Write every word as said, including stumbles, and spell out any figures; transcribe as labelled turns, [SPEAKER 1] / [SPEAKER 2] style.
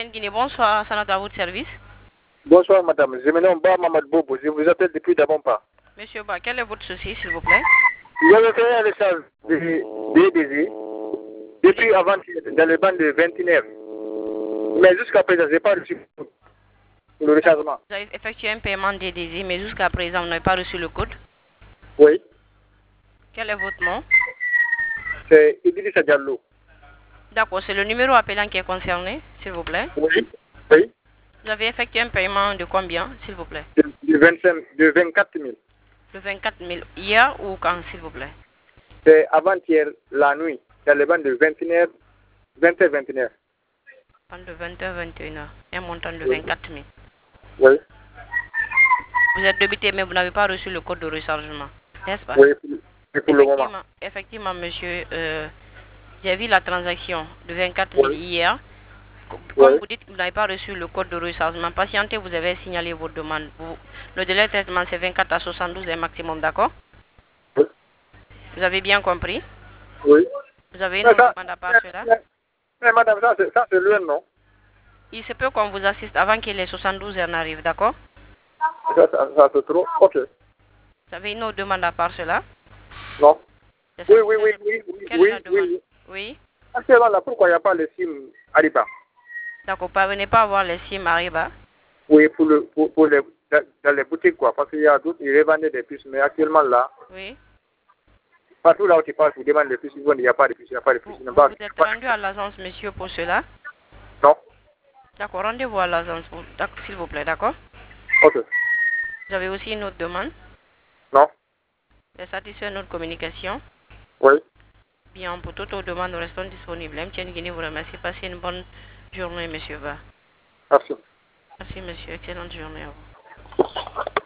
[SPEAKER 1] Guinée, bonsoir, ça à votre service.
[SPEAKER 2] Bonsoir madame, je me nomme Ba Mamad Bobo, je vous appelle depuis Dabompa.
[SPEAKER 1] Monsieur Ba, quel est votre souci s'il vous plaît?
[SPEAKER 2] J'avais fait un échange de D D Z depuis avant dans le banc de vingt et un heures. Mais jusqu'à présent, je n'ai pas reçu le rechargement.
[SPEAKER 1] Vous avez effectué un paiement D D Z, mais jusqu'à présent, vous n'avez pas reçu le code?
[SPEAKER 2] Oui.
[SPEAKER 1] Quel est votre nom?
[SPEAKER 2] C'est Idrissa Diallo.
[SPEAKER 1] D'accord, c'est le numéro appelant qui est concerné, s'il vous plaît.
[SPEAKER 2] Oui. Oui.
[SPEAKER 1] Vous avez effectué un paiement de combien, s'il vous plaît?
[SPEAKER 2] De, de, vingt-cinq, de vingt-quatre mille.
[SPEAKER 1] De vingt-quatre mille. Hier ou quand, s'il vous plaît?
[SPEAKER 2] C'est avant-hier, la nuit, dans le banc de vingt et une heures, vingt heures, vingt et une heures.
[SPEAKER 1] De vingt heures, vingt et une heures. Un montant de
[SPEAKER 2] Oui.
[SPEAKER 1] vingt-quatre mille.
[SPEAKER 2] Oui.
[SPEAKER 1] Vous êtes débité, mais vous n'avez pas reçu le code de rechargement, n'est-ce pas?
[SPEAKER 2] Oui, pour, pour le moment.
[SPEAKER 1] Effectivement, effectivement, monsieur, euh, j'ai vu la transaction de vingt-quatre mille
[SPEAKER 2] Oui.
[SPEAKER 1] hier. Comme
[SPEAKER 2] Oui.
[SPEAKER 1] vous dites que vous n'avez pas reçu le code de rechargement, patientez, vous avez signalé votre demande. Vous- le délai de traitement, c'est vingt-quatre à soixante-douze un maximum, d'accord?
[SPEAKER 2] Oui.
[SPEAKER 1] Vous avez bien compris?
[SPEAKER 2] Oui.
[SPEAKER 1] Vous avez une
[SPEAKER 2] Mais,
[SPEAKER 1] autre
[SPEAKER 2] ça,
[SPEAKER 1] demande à part
[SPEAKER 2] mais,
[SPEAKER 1] cela?
[SPEAKER 2] mais, mais madame, ça c'est ça, c'est loin, non?
[SPEAKER 1] Il se peut qu'on vous assiste avant que les soixante-douze heures n'arrivent, d'accord?
[SPEAKER 2] Ça, ça, ça c'est trop. Ok.
[SPEAKER 1] Vous avez une autre demande à part cela?
[SPEAKER 2] Non.
[SPEAKER 1] C'est
[SPEAKER 2] Oui,
[SPEAKER 1] ça,
[SPEAKER 2] oui,
[SPEAKER 1] c'est
[SPEAKER 2] oui,
[SPEAKER 1] ça.
[SPEAKER 2] oui, oui,
[SPEAKER 1] Quelle est
[SPEAKER 2] oui,
[SPEAKER 1] la
[SPEAKER 2] oui,
[SPEAKER 1] demande?
[SPEAKER 2] oui.
[SPEAKER 1] Oui?
[SPEAKER 2] Actuellement, là, pourquoi il n'y a pas le SIM Ariba?
[SPEAKER 1] D'accord, parvenez pas à voir les SIM Ariba.
[SPEAKER 2] Oui, pour, le, pour, pour les, dans, dans les boutiques, quoi. Parce qu'il y a d'autres, ils revendaient des puces. Mais actuellement, là,
[SPEAKER 1] Oui.
[SPEAKER 2] partout là où tu passes, ils demandent des puces. Ils vont dire, il n'y a pas de puces, il n'y a pas de puces.
[SPEAKER 1] Vous,
[SPEAKER 2] Ils n'ont
[SPEAKER 1] vous
[SPEAKER 2] pas-
[SPEAKER 1] vous êtes
[SPEAKER 2] pas-
[SPEAKER 1] rendu à l'agence, monsieur, pour cela?
[SPEAKER 2] Non.
[SPEAKER 1] D'accord, rendez-vous à l'agence, pour- d'ac- s'il vous plaît, d'accord?
[SPEAKER 2] Ok.
[SPEAKER 1] Vous avez aussi une autre demande?
[SPEAKER 2] Non.
[SPEAKER 1] C'est satisfait notre communication?
[SPEAKER 2] Oui.
[SPEAKER 1] Bien, pour toutes vos demandes, nous restons disponibles. M T N Guinée vous remercie. Passez une bonne journée, monsieur Ba.
[SPEAKER 2] Merci.
[SPEAKER 1] Merci, monsieur. Excellente journée à vous.